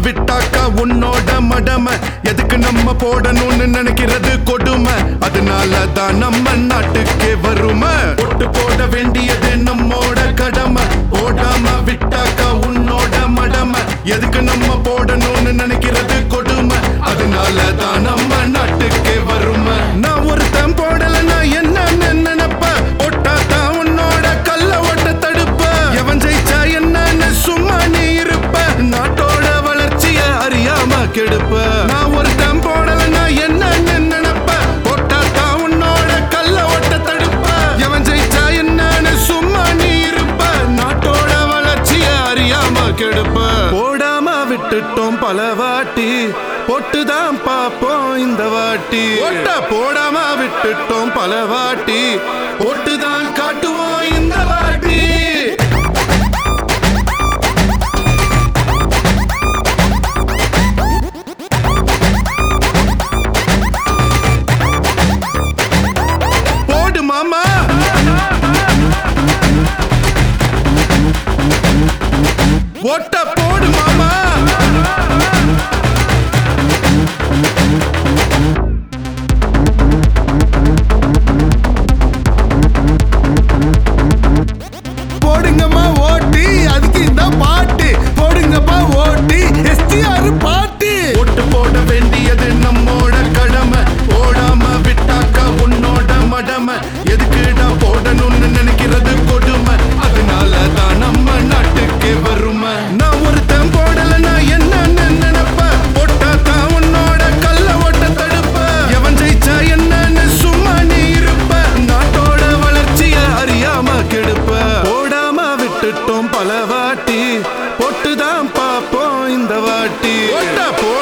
விட்டாக்கா உன்னோட மடமை எதுக்கு நம்ம போடணும்னு நினைக்கிறது கொடுமை அதனால தான் நம்ம நாட்டுக்கே வருமை ஒட்டு போட வேண்டியது நம்மோட கடமை போடாம விட்டாக்கா உன்னோட மடமை எதுக்கு நம்ம போடணும்னு நினைக்கிறது கொடுமை அதனால தான் நம்ம நாட்டுக்கே வருமை நான் ஒருத்தன் போடலன்னா என்னன்னு நினைப்ப ஒட்டா தான் உன்னோட கல்ல ஓட்ட தடுப்ப எவன் ஜெயிச்சா என்னன்னு சும்மா நீ இருப்ப நாட்டோட வளர்ச்சிய அறியாம கெடுப்ப நான் ஒருத்தன் போடலன்னா என்னன்னு நினைப்ப ஒட்டா தான் உன்னோட கல்ல ஓட்ட தடுப்ப எவன் ஜெயிச்சா என்னன்னு சும்மா நீ இருப்ப நாட்டோட வளர்ச்சிய அறியாம கெடுப்ப போடாம விட்டுட்டோம் பல வாட்டி பொட்டுதான் பாப்போம் இந்த வாட்டி ஒட்ட போடாம விட்டுட்டோம் பல வாட்டி பொட்டுதான் காட்டுவோம் இந்த வாட்டி போடு மாமா ஒட்ட போடு மாமா போடுங்கம்மா ஓட்டி அதுக்கு இந்த பாட்டு போடுங்கப்பா ஓட்டி எஸ்டிஆர் பாட்டு ஒட்டு போட வேண்டியது நம்மோட கடமை போடாம விட்டாக்கா உன்னோட மடமை எதுக்குடா போடணும்னு நினைக்கிறது கொடுமை அதனால தான் நம்ம நாட்டுக்கு வருமை நான் ஒருத்தன் போடலன்னா என்னன்னு நினைப்ப ஒட்டா தான் உன்னோட கல்ல ஓட்ட தடுப்ப எவன் ஜெயிச்சா என்னன்னு சும்மா நீ இருப்ப நாட்டோட வளர்ச்சிய அறியாம கெடுப்ப போடாம விட்டுட்டோம் பல வாட்டி பொட்டுதான் பாப்போம் இந்த வாட்டி